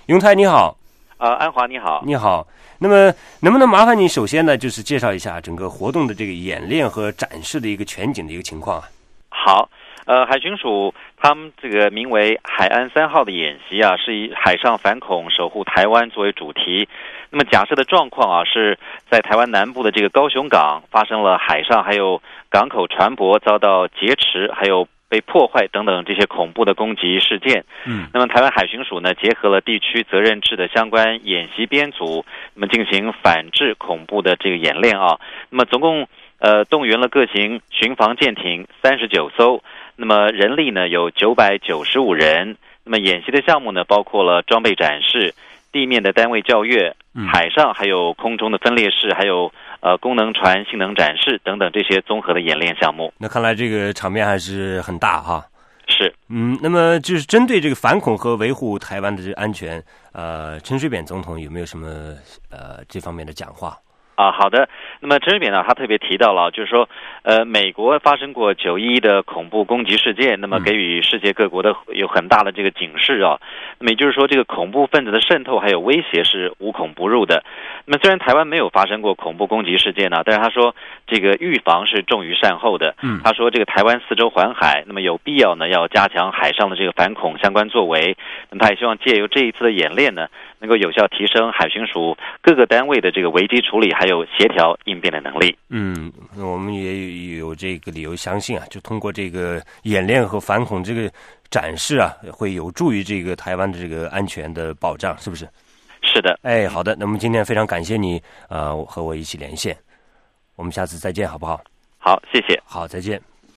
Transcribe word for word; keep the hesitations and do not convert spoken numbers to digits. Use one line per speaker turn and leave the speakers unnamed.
永泰你好。
呃，安华你好。
你好。那么能不能麻烦你首先呢，就是介绍一下整个活动的这个演练和展示的一个全景的一个情况啊？
好，呃，海巡署他们这个名为海安三号的演习啊，是以海上反恐守护台湾作为主题。那么假设的状况啊，是在台湾南部的这个高雄港发生了海上还有港口船舶遭到劫持，还有被破坏等等这些恐怖的攻击事件。
嗯，
那么台湾海巡署呢，结合了地区责任制的相关演习编组，那么进行反制恐怖的这个演练啊。那么总共呃动员了各型巡防舰艇三十九艘，那么人力呢有九百九十五人。那么演习的项目呢，包括了装备展示、地面的单位校阅、海上还有空中的分列式，还有呃功能船性能展示等等这些综合的演练项目。
那看来这个场面还是很大哈。
是，
嗯，那么就是针对这个反恐和维护台湾的这个安全，呃，陈水扁总统有没有什么呃这方面的讲话？
啊，好的。那么陈水扁呢，他特别提到了，就是说，呃，美国发生过九一一的恐怖攻击事件，那么给予世界各国的有很大的这个警示啊。那么也就是说，这个恐怖分子的渗透还有威胁是无孔不入的。那么虽然台湾没有发生过恐怖攻击事件呢，但是他说这个预防是重于善后的。
嗯，
他说这个台湾四周环海，那么有必要呢要加强海上的这个反恐相关作为。那么他也希望借由这一次的演练呢，能够有效提升海巡署各个单位的这个危机处理还有协调应变的能力。
嗯，我们也有这个理由相信啊，就通过这个演练和反恐这个展示啊，会有助于这个台湾的这个安全的保障，是不是？
是的。
哎，好的。那么今天非常感谢你呃和我一起连线，我们下次再见好不好？
好，谢谢。
好，再见。